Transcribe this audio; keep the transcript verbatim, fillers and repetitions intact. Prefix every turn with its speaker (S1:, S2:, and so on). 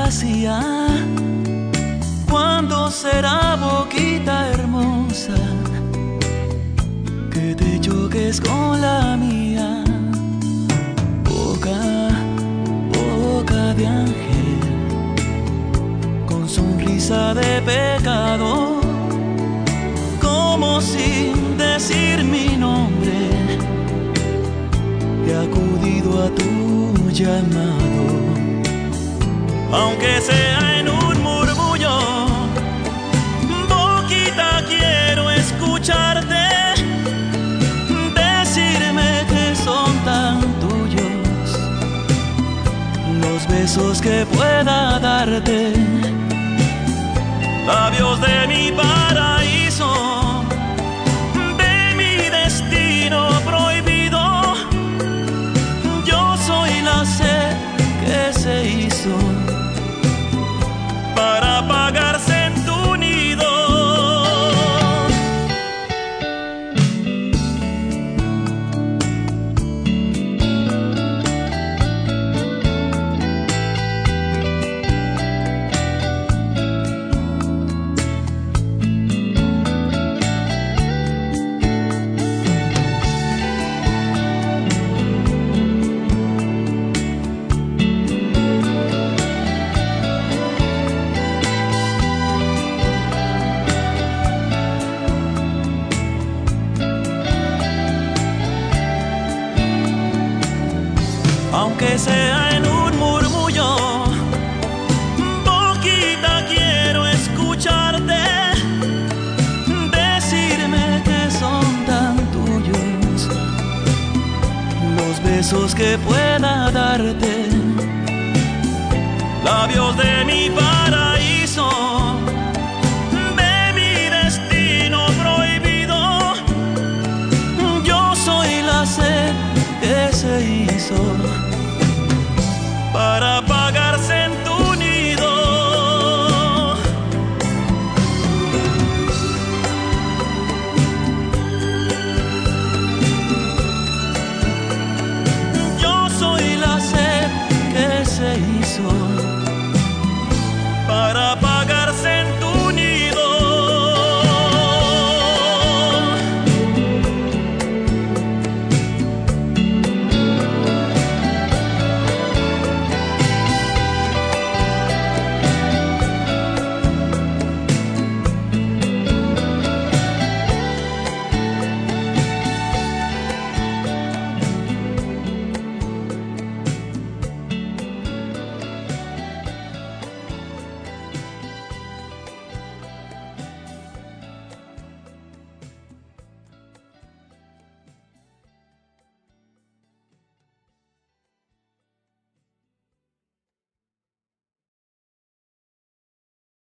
S1: fantasía. ¿Cuándo será, boquita hermosa, que te choques con la mía? Boca, boca de ángel, con sonrisa de pecado, como sin decir mi nombre, he acudido a tu llamado. Aunque sea en un murmullo, boquita, quiero escucharte decirme que son tan tuyos los besos que pueda darte, labios de mi paraíso, de mi destino prohibido. Yo soy la sed que se hizo para apagarse en tu nido. Aunque sea en un murmullo, boquita, quiero escucharte decirme que son tan tuyos los besos que pueda darte, labios de mi paraíso, de mi destino prohibido. Yo soy la sed que se hizo para apagarse en tu nido. Yo soy la sed que se hizo